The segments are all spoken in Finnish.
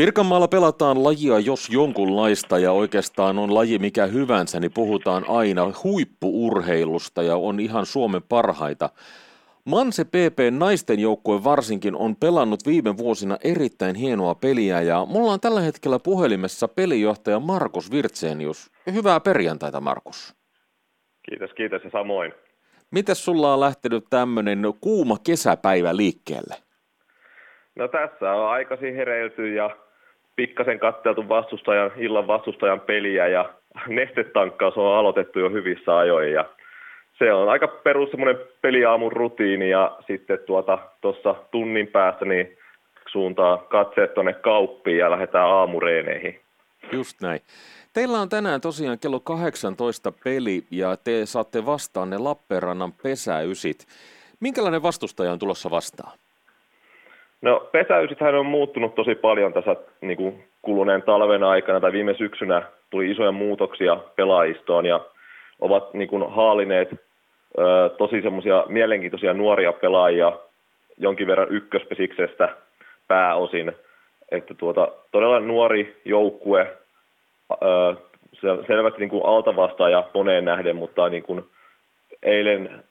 Pirkanmaalla pelataan lajia jos jonkunlaista ja oikeastaan on laji mikä hyvänsä, niin puhutaan aina huippu-urheilusta ja on ihan Suomen parhaita. Manse PP naisten joukkue varsinkin on pelannut viime vuosina erittäin hienoa peliä ja mulla on tällä hetkellä puhelimessa pelijohtaja Markus Virtsenius. Hyvää perjantaita, Markus. Kiitos ja samoin. Mites sulla on lähtenyt tämmönen kuuma kesäpäivä liikkeelle? No tässä on aikaisin hereilty ja pikkasen katseltu illan vastustajan peliä ja nestetankkaus on aloitettu jo hyvissä ajoin ja se on aika perus semmoinen peliaamun rutiini ja sitten tuossa tunnin päästä niin suuntaa katseet tuonne kauppiin ja lähdetään aamureeneihin. Just näin. Teillä on tänään tosiaan kello 18 peli ja te saatte vastaan ne Lappeenrannan pesäysit. Minkälainen vastustaja on tulossa vastaan? No pesäysithän on muuttunut tosi paljon tässä niin kuin kuluneen talven aikana tai viime syksynä tuli isoja muutoksia pelaajistoon ja ovat niin kuin haalineet tosi semmoisia mielenkiintoisia nuoria pelaajia jonkin verran ykköspesiksestä pääosin. Että todella nuori joukkue, selvästi niin kuin altavastaaja moneen nähden, mutta niin kuin eilen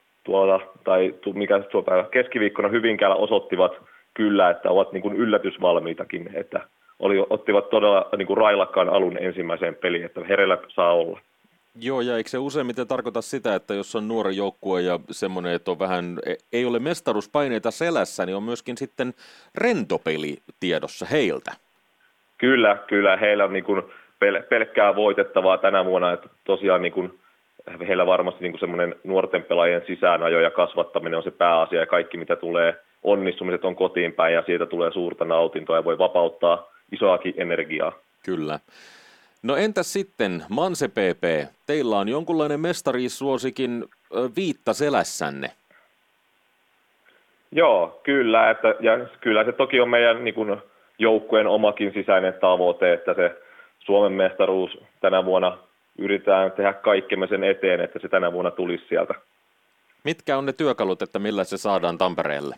keskiviikkona Hyvinkäällä osoittivat kyllä, että ovat niin kuin yllätysvalmiitakin, että ottivat todella niin kuin railakkaan alun ensimmäiseen peliin, että hereillä saa olla. Joo, ja eikö se useimmiten tarkoita sitä, että jos on nuori joukkue ja semmoinen, että on vähän, ei ole mestaruuspaineita selässä, niin on myöskin sitten rentopeli tiedossa heiltä? Kyllä, heillä on niin kuin pelkkää voitettavaa tänä vuonna, että tosiaan niin kuin heillä varmasti niin kuin semmoinen nuorten pelaajien sisäänajo ja kasvattaminen on se pääasia ja kaikki mitä tulee, onnistumiset on kotiin päin ja siitä tulee suurta nautintoa ja voi vapauttaa isoakin energiaa. Kyllä. No entäs sitten Manse PP, teillä on jonkunlainen mestariisuosikin viitta selässänne. Joo, kyllä, ja kyllä se toki on meidän niin kuin joukkueen omakin sisäinen tavoite, että se Suomen mestaruus tänä vuonna yritetään tehdä kaikkemme sen eteen, että se tänä vuonna tulisi sieltä. Mitkä on ne työkalut, että millä se saadaan Tampereelle?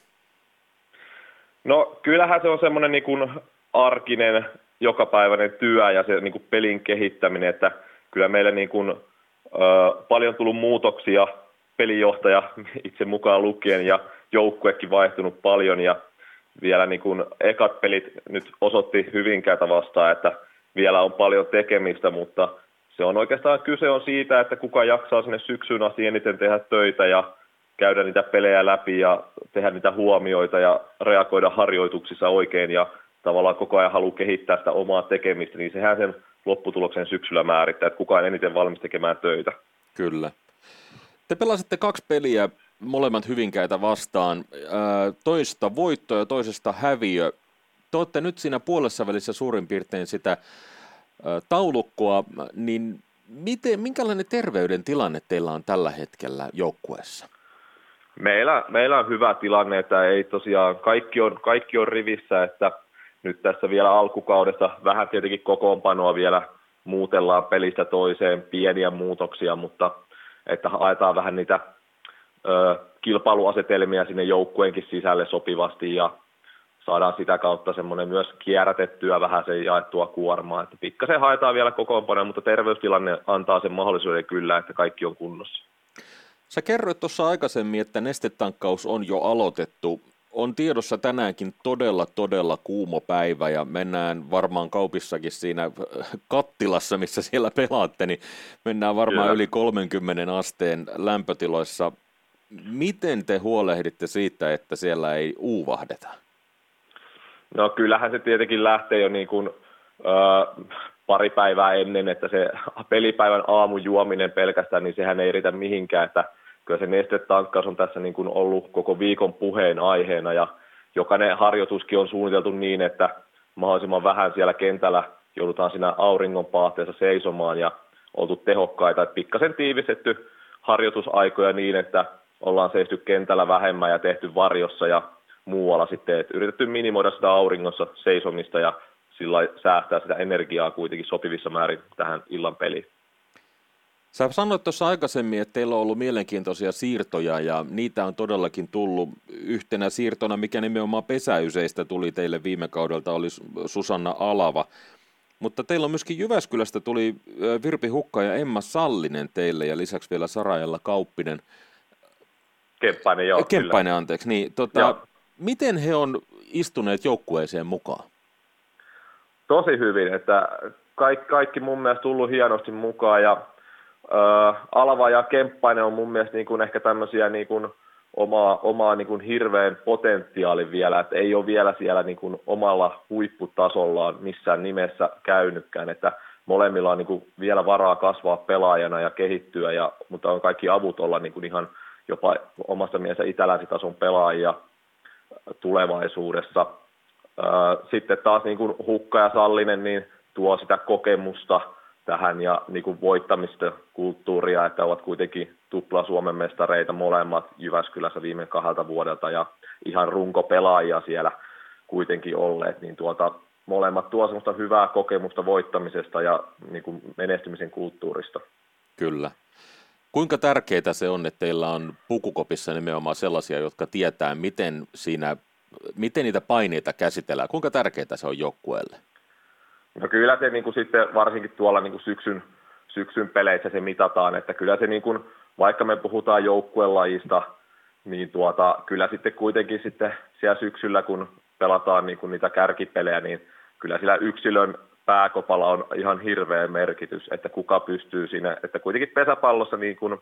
No kyllähän se on semmoinen niin kuin arkinen, jokapäiväinen työ ja se niin kuin pelin kehittäminen, että kyllä meillä niin kuin, paljon tullut muutoksia, pelijohtaja itse mukaan lukien ja joukkuekin vaihtunut paljon ja vielä niin kuin ekat pelit nyt osoitti Hyvinkäätä vastaan, että vielä on paljon tekemistä, mutta se on oikeastaan kyse on siitä, että kuka jaksaa sinne syksyyn asti eniten tehdä töitä ja käydä niitä pelejä läpi ja tehdä niitä huomioita ja reagoida harjoituksissa oikein ja tavallaan koko ajan haluaa kehittää sitä omaa tekemistä, niin sehän sen lopputuloksen syksyllä määrittää, että kuka on eniten valmis tekemään töitä. Kyllä. Te pelasitte 2 peliä molemmat Hyvinkäitä vastaan, toista voitto ja toisesta häviö. Te olette nyt siinä puolessa välissä suurin piirtein sitä taulukkoa, niin minkälainen terveyden tilanne teillä on tällä hetkellä joukkueessa? Meillä on hyvä tilanne, että ei tosiaan kaikki on rivissä, että nyt tässä vielä alkukaudessa vähän tietenkin kokoonpanoa vielä muutellaan pelistä toiseen, pieniä muutoksia, mutta että haetaan vähän niitä kilpailuasetelmia sinne joukkueenkin sisälle sopivasti ja saadaan sitä kautta semmoinen myös kierrätettyä vähän sen jaettua kuormaa. Että pikkasen haetaan vielä kokoonpanoa, mutta terveystilanne antaa sen mahdollisuuden kyllä, että kaikki on kunnossa. Sä kerroit tuossa aikaisemmin, että nestetankkaus on jo aloitettu. On tiedossa tänäänkin todella kuuma päivä ja mennään varmaan kaupissakin siinä kattilassa, missä siellä pelaatte, niin mennään varmaan yli 30 asteen lämpötiloissa. Miten te huolehditte siitä, että siellä ei uuvahdeta? No kyllähän se tietenkin lähtee jo niin kuin, pari päivää ennen, että se pelipäivän aamujuominen pelkästään, niin sehän ei riitä mihinkään, että kyllä se nestetankkaus on tässä niin kuin ollut koko viikon puheen aiheena ja jokainen harjoituskin on suunniteltu niin, että mahdollisimman vähän siellä kentällä joudutaan siinä auringonpaahteessa seisomaan ja oltu tehokkaita. Että pikkasen tiivistetty harjoitusaikoja niin, että ollaan seisty kentällä vähemmän ja tehty varjossa ja muualla sitten. Että yritetty minimoida sitä auringossa seisomista ja sillä säästää sitä energiaa kuitenkin sopivissa määrin tähän illan peliin. Sä sanoit tuossa aikaisemmin, että teillä on ollut mielenkiintoisia siirtoja ja niitä on todellakin tullut yhtenä siirtona, mikä nimenomaan pesäyseistä tuli teille viime kaudelta, oli Susanna Alava. Mutta teillä on myöskin Jyväskylästä tuli Virpi Hukka ja Emma Sallinen teille ja lisäksi vielä Sarajalla Kauppinen. Kemppainen, joo. Kemppainen, kyllä. Anteeksi. Niin, miten he on istuneet joukkueeseen mukaan? Tosi hyvin, että kaikki mun mielestä tullut hienosti mukaan ja Alava ja Kemppainen on mun mielestä niin kuin ehkä tämmöisiä niin kuin omaa niin kuin hirveän potentiaalin vielä, että ei ole vielä siellä niin kuin omalla huipputasollaan missään nimessä käynytkään, että molemmilla on niin kuin vielä varaa kasvaa pelaajana ja kehittyä, mutta on kaikki avut olla niin kuin ihan jopa omasta mielessä itä-länsitason pelaajia tulevaisuudessa. Sitten taas niin kuin Hukka ja Sallinen niin tuo sitä kokemusta tähän ja niin kuin voittamista kulttuuria, että ovat kuitenkin tupla Suomen mestareita molemmat Jyväskylässä viime 2 vuodelta ja ihan runkopelaajia siellä kuitenkin olleet, niin molemmat tuo semmoista hyvää kokemusta voittamisesta ja niin kuin menestymisen kulttuurista. Kyllä. Kuinka tärkeää se on, että teillä on pukukopissa nimenomaan sellaisia, jotka tietää, miten niitä paineita käsitellään? Kuinka tärkeää se on joukkueelle? No kyllä se niin kuin sitten varsinkin tuolla niin kuin syksyn peleissä se mitataan, että kyllä se niin kuin, vaikka me puhutaan joukkuelajista, niin kyllä sitten kuitenkin sitten siellä syksyllä, kun pelataan niin kuin niitä kärkipelejä, niin kyllä sillä yksilön pääkopalla on ihan hirveä merkitys, että kuka pystyy siinä, että kuitenkin pesäpallossa niin kuin,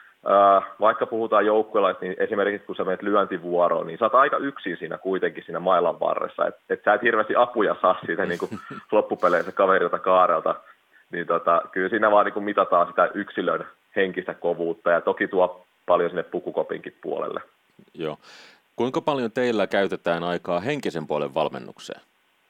vaikka puhutaan joukkuelaista, niin esimerkiksi kun sä menet lyöntivuoroon, niin sä oot aika yksin siinä kuitenkin siinä mailan varressa, että sä et hirveästi apuja saa siitä niin kuin loppupeleissä kaverilta kaarelta, niin kyllä siinä vaan niin kuin mitataan sitä yksilön henkistä kovuutta ja toki tuo paljon sinne pukukopinkin puolelle. Joo. Kuinka paljon teillä käytetään aikaa henkisen puolen valmennukseen?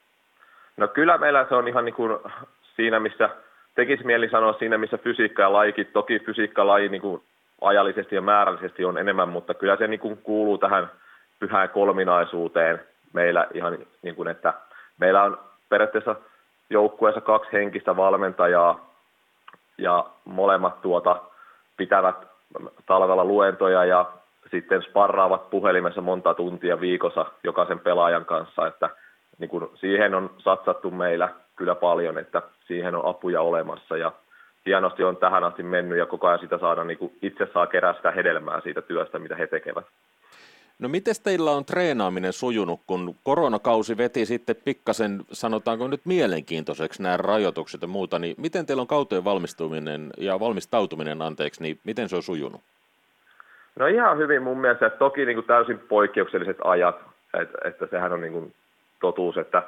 No kyllä meillä se on ihan niin kuin siinä, missä tekisi mieli sanoa siinä, missä fysiikka ja lajikin, toki fysiikkalaji niin kuin ajallisesti ja määrällisesti on enemmän, mutta kyllä se niin kuin kuuluu tähän pyhään kolminaisuuteen meillä ihan niin kuin, että meillä on periaatteessa joukkueessa 2 henkistä valmentajaa ja molemmat pitävät talvella luentoja ja sitten sparraavat puhelimessa monta tuntia viikossa jokaisen pelaajan kanssa, että niin kuin siihen on satsattu meillä kyllä paljon, että siihen on apuja olemassa ja hienosti on tähän asti mennyt ja koko ajan sitä saada, niin kuin itse saa kerää sitä hedelmää siitä työstä, mitä he tekevät. No miten teillä on treenaaminen sujunut, kun koronakausi veti sitten pikkasen, sanotaanko nyt mielenkiintoiseksi nämä rajoitukset ja muuta, niin miten teillä on kauteen valmistautuminen, niin miten se on sujunut? No ihan hyvin mun mielestä, että toki niin kuin täysin poikkeukselliset ajat, että sehän on niin kuin totuus, että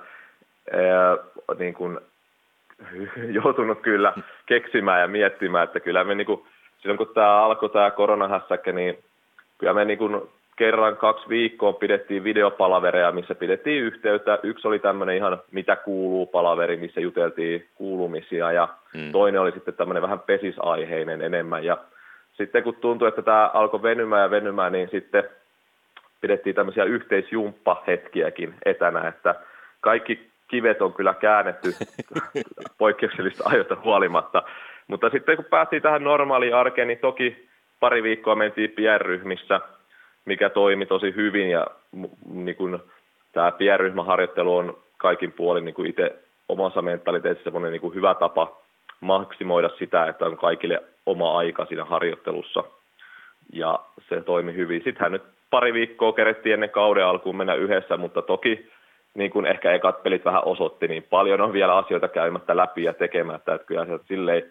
niin kuin joutunut kyllä keksimään ja miettimään, että kyllä me niin kuin, silloin kun alkoi tämä koronahässäkkä, niin kyllä me niin kuin kerran 2 viikkoa pidettiin videopalavereja, missä pidettiin yhteyttä. Yksi oli tämmöinen ihan mitä kuuluu palaveri, missä juteltiin kuulumisia ja toinen oli sitten tämmöinen vähän pesisaiheinen enemmän. Ja sitten kun tuntui, että tämä alkoi venymään, niin sitten pidettiin tämmöisiä yhteisjumppahetkiäkin etänä, että kaikki kivet on kyllä käännetty poikkeuksellista ajoista huolimatta. Mutta sitten kun päästiin tähän normaaliin arkeen, niin toki 2 viikkoa mentiin pienryhmissä, mikä toimi tosi hyvin. Ja niin kun, tämä pienryhmäharjoittelu on kaikin puolin niin itse omassa mentaliteetissa semmoinen niin hyvä tapa maksimoida sitä, että on kaikille oma aika siinä harjoittelussa. Ja se toimi hyvin. Sittenhän nyt 2 viikkoa kerettiin ennen kauden alkuun mennä yhdessä, mutta toki niin kuin ehkä ekat pelit vähän osoitti, niin paljon on vielä asioita käymättä läpi ja tekemättä, että kyllä se silleen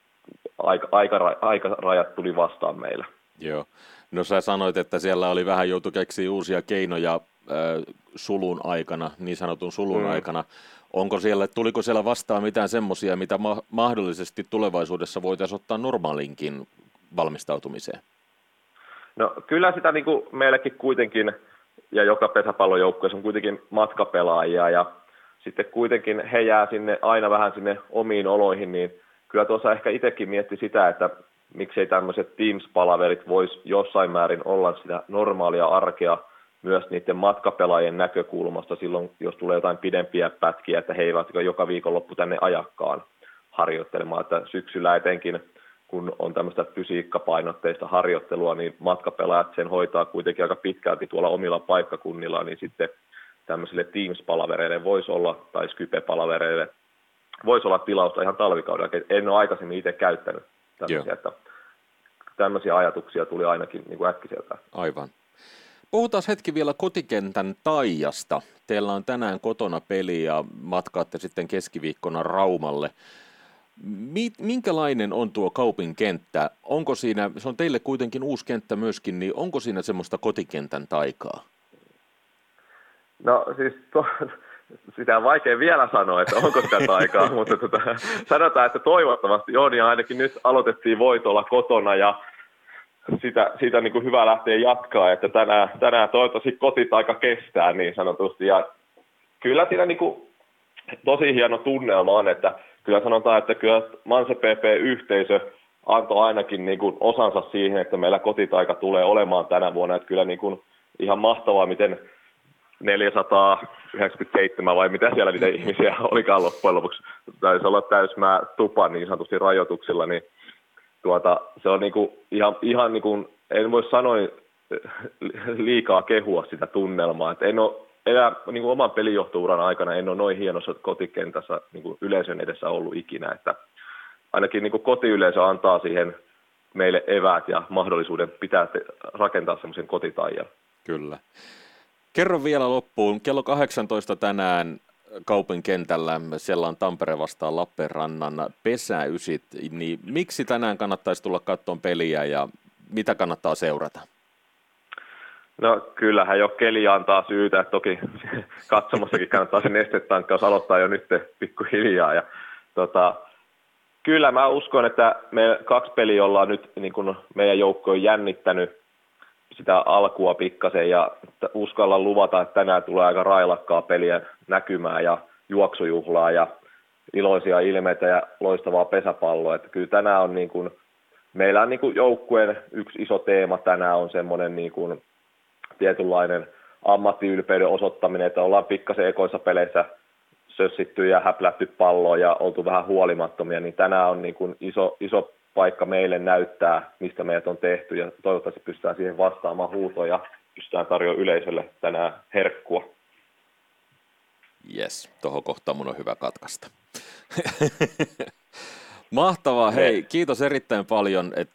aikarajat tuli vastaan meillä. Joo. No sä sanoit, että siellä oli vähän joutu keksiä uusia keinoja sulun aikana, niin sanotun sulun aikana. Tuliko siellä vastaan mitään semmoisia, mitä mahdollisesti tulevaisuudessa voitaisiin ottaa normaalinkin valmistautumiseen? No kyllä sitä niin kuin meillekin kuitenkin, ja joka pesäpallojoukkueessa on kuitenkin matkapelaajia, ja sitten kuitenkin he jää sinne aina vähän sinne omiin oloihin, niin kyllä tuossa ehkä itsekin mietti sitä, että miksei tämmöiset Teams-palaverit voisi jossain määrin olla sitä normaalia arkea myös niiden matkapelaajien näkökulmasta silloin, jos tulee jotain pidempiä pätkiä, että he eivät joka viikonloppu tänne ajakkaan harjoittelemaan, että syksyllä etenkin, kun on tämmöistä fysiikkapainotteista harjoittelua, niin matkapelaajat sen hoitaa kuitenkin aika pitkälti tuolla omilla paikkakunnilla, niin sitten tämmöisille Teams-palavereille voisi olla, tai Skype-palavereille voisi olla tilausta ihan talvikaudella. En ole aikaisemmin itse käyttänyt tämmöisiä, että tämmöisiä ajatuksia tuli ainakin niin kuin äkkiseltään. Aivan. Puhutaan hetki vielä kotikentän Taijasta. Teillä on tänään kotona peli ja matkaatte sitten keskiviikkona Raumalle. Minkälainen on tuo Kaupin kenttä? Onko siinä, se on teille kuitenkin uusi kenttä myöskin, niin onko siinä semmoista kotikentän taikaa? No siis sitä on vaikea vielä sanoa, että onko sitä taikaa, mutta sanotaan, että toivottavasti on, ja ainakin nyt aloitettiin voitolla kotona, ja siitä niin kuin hyvä lähteä jatkaa, että tänään toivottavasti kotitaika kestää niin sanotusti, ja kyllä siinä niin kuin tosi hieno tunnelma on, että kyllä sanotaan, että kyllä Manse PP-yhteisö antoi ainakin niin kuin osansa siihen, että meillä kotitaika tulee olemaan tänä vuonna, että kyllä niin kuin ihan mahtavaa, miten 497 vai mitä siellä niitä ihmisiä olikaan loppujen lopuksi, taisi olla täysmää tupa niin sanotusti rajoituksilla, niin se on niinku ihan niinku, en voi sanoa liikaa kehua sitä tunnelmaa, että en ole enää niinku oman pelijohtouran aikana en ole noin hienossa kotikentässä niinku yleisön edessä ollut ikinä, että ainakin niinku kotiyleisö antaa siihen meille eväät ja mahdollisuuden pitää rakentaa semmoisen kotitaian. Kyllä. Kerro vielä loppuun. Kello 18 tänään Kaupin kentällä, siellä on Tampere vastaan Lappeenrannan pesäysit, niin miksi tänään kannattaisi tulla katsomaan peliä ja mitä kannattaa seurata? No kyllähän jo keli antaa syytä, että toki katsomassakin kannattaa se nestetankkaus aloittaa jo nyt pikkuhiljaa. Ja, kyllä mä uskon, että me 2 peliä ollaan nyt niin kuin meidän joukko on jännittänyt sitä alkua pikkasen ja uskalla luvata, että tänään tulee aika railakkaa peliä näkymään ja juoksujuhlaa ja iloisia ilmeitä ja loistavaa pesäpalloa. Että kyllä tänään on niin kuin, meillä on niin kuin joukkueen yksi iso teema tänään on semmoinen niin kuin tietynlainen ammattiylpeyden osoittaminen, että ollaan pikkasen ekoissa peleissä sössitty ja häplätty palloa ja oltu vähän huolimattomia, niin tänään on niin kuin iso paikka meille näyttää, mistä meidät on tehty, ja toivottavasti pystytään siihen vastaamaan huutoon ja pystytään tarjoamaan yleisölle tänään herkkua. Jes, tuohon kohtaan mun on hyvä katkaista. Mahtavaa, hei, kiitos erittäin paljon, että